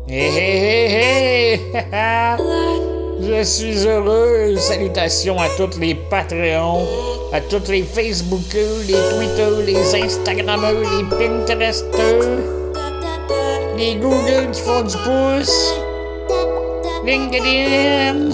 Hé hé hé hé! Je suis heureux. Salutations à tous les Patreons, à tous les Facebookers, les Twitter, les Instagrammeurs, les Pinteresters, les Google qui font du pouce, LinkedIn,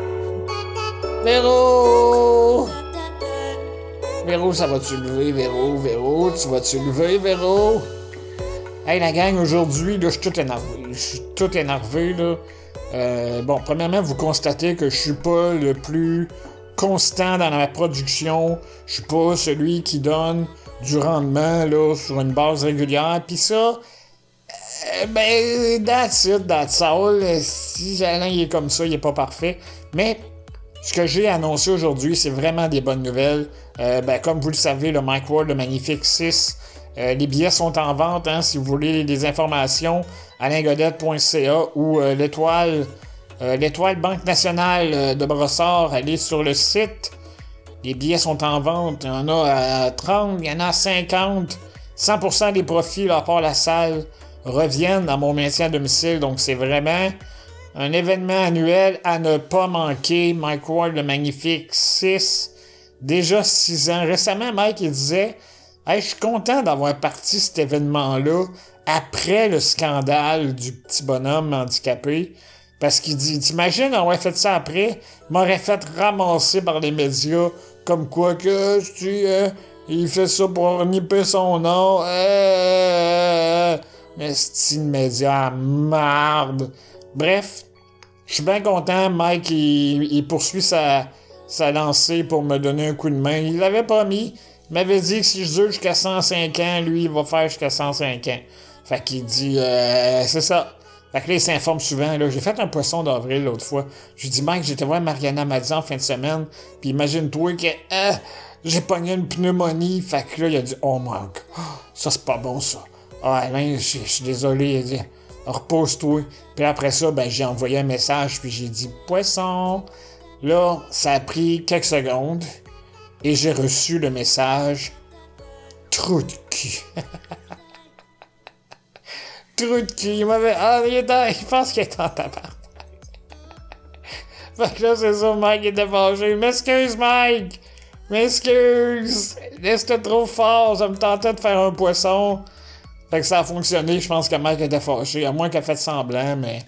Véro. Véro, ça va-tu lever, Véro? Véro, tu vas-tu lever, Véro? Hey, la gang, aujourd'hui, là, je suis tout énervé, là. Bon, premièrement, vous constatez que je suis pas le plus constant dans ma production. Je suis pas celui qui donne du rendement, là, sur une base régulière. Pis ça, ben, that's all. Si Alain il est comme ça, il est pas parfait. Mais ce que j'ai annoncé aujourd'hui, c'est vraiment des bonnes nouvelles. Comme vous le savez, le Mike Ward, le Magnifique 6, les billets sont en vente, hein, si vous voulez des informations, alaingodette.ca ou l'étoile Banque Nationale de Brossard, allez sur le site. Les billets sont en vente, il y en a à 30, il y en a à 50. 100% des profits, à part la salle, reviennent à mon maintien à domicile, donc c'est vraiment un événement annuel à ne pas manquer. Mike Ward, le Magnifique 6, déjà 6 ans. Récemment, Mike, il disait « Hey, je suis content d'avoir parti cet événement-là après le scandale du petit bonhomme handicapé. » Parce qu'il dit « T'imagines avoir fait ça après? M'aurait fait ramasser par les médias comme quoi que il fait ça pour nipper son nom. Mais c'est une média marde. » Bref, je suis bien content. Mike, il poursuit sa lancée pour me donner un coup de main. Il l'avait promis. Il m'avait dit que si je dure jusqu'à 105 ans, lui, il va faire jusqu'à 105 ans. Fait qu'il dit, c'est ça. Fait que là, il s'informe souvent. Là. J'ai fait un poisson d'avril l'autre fois. Je lui dis, Mike, j'étais voir Mariana Madzi en fin de semaine. Puis imagine-toi que j'ai pogné une pneumonie. Fait que là, il a dit, oh Mike, ça c'est pas bon ça. Ah, Alain, je suis désolé. Il a dit, repose-toi. Puis après ça, j'ai envoyé un message. Puis j'ai dit, poisson. Là, ça a pris quelques secondes. Et j'ai reçu le message trou de cul. Trou de cul. Il m'avait. Ah, il pense qu'il est en tabac. Fait que là, c'est ça, Mike était fâché. M'excuse, Mike! M'excuse! C'était trop fort, ça me tentait de faire un poisson. Fait que ça a fonctionné, je pense que Mike était fâché, à moins qu'il ait fait semblant, mais.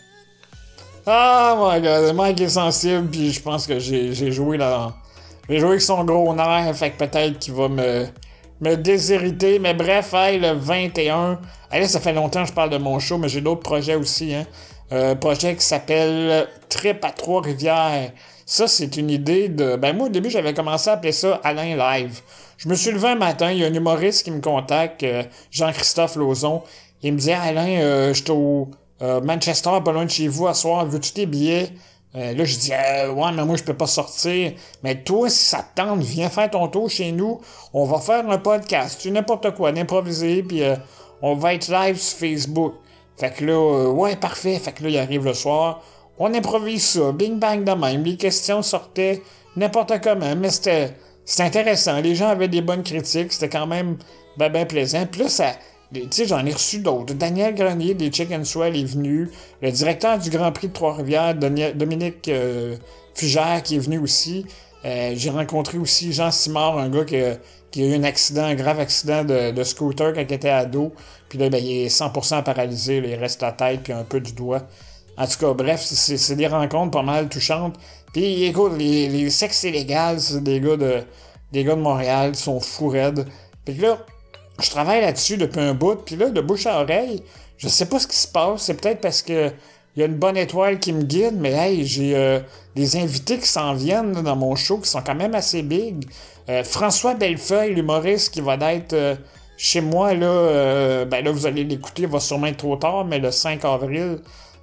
Ah, my god, Mike est sensible, puis je pense que j'ai joué là. J'ai joué avec son gros nerf, fait que peut-être qu'il va me déshériter. Mais bref, le 21. Là, ça fait longtemps que je parle de mon show, mais j'ai d'autres projets aussi. Hein. Un projet qui s'appelle Trip à Trois-Rivières. Ça, c'est une idée de... moi, au début, j'avais commencé à appeler ça Alain Live. Je me suis levé un matin, il y a un humoriste qui me contacte, Jean-Christophe Lauzon. Il me dit, Alain, je suis au Manchester, pas loin de chez vous, à soir, veux-tu tes billets? Là, je dis, ouais, mais moi, je peux pas sortir. Mais toi, si ça te tente, viens faire ton tour chez nous. On va faire un podcast, n'importe quoi, d'improviser, puis on va être live sur Facebook. Fait que là, ouais, parfait. Fait que là, il arrive le soir. On improvise ça, bing bang de même. Les questions sortaient n'importe comment, mais c'était intéressant. Les gens avaient des bonnes critiques, c'était quand même ben plaisant. Puis là, ça... Tu sais, j'en ai reçu d'autres. Daniel Grenier des Chicken Swell est venu. Le directeur du Grand Prix de Trois-Rivières, Dominique Fugère, qui est venu aussi. J'ai rencontré aussi Jean Simard, un gars qui a eu un grave accident de scooter quand il était ado. Puis là, il est 100% paralysé. Là, il reste la tête puis un peu du doigt. En tout cas, bref, c'est des rencontres pas mal touchantes. Puis écoute, les sexes illégales, c'est des gars de Montréal qui sont fous raides. Puis là, je travaille là-dessus depuis un bout, puis là, de bouche à oreille, je sais pas ce qui se passe, c'est peut-être parce que il y a une bonne étoile qui me guide, mais hey, j'ai des invités qui s'en viennent là, dans mon show, qui sont quand même assez big. François Bellefeuille, l'humoriste qui va être chez moi, là, là, vous allez l'écouter, il va sûrement être trop tard, mais le 5 avril,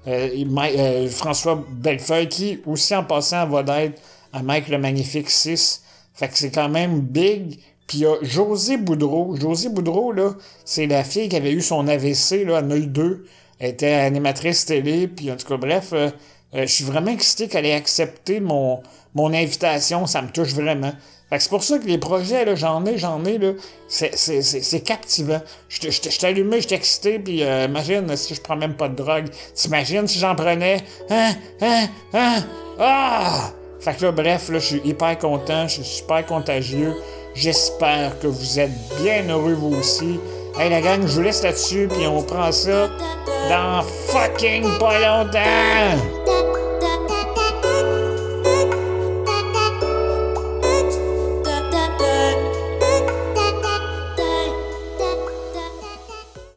François Bellefeuille, qui, aussi en passant, va être à Mike le Magnifique 6, fait que c'est quand même big. Puis il y a Josée Boudreau. Josée Boudreau, là, c'est la fille qui avait eu son AVC là, à Neuil 2. Elle était animatrice télé. Puis en tout cas, bref, je suis vraiment excité qu'elle ait accepté mon invitation. Ça me touche vraiment. Fait que c'est pour ça que les projets, là, j'en ai, là, c'est captivant. Je suis allumé, je suis excité, puis imagine si je prends même pas de drogue. T'imagines si j'en prenais? Ah! Fait que là, bref, là, je suis hyper content, je suis super contagieux. J'espère que vous êtes bien heureux, vous aussi. Hey, la gang, je vous laisse là-dessus, puis on prend ça dans fucking pas longtemps!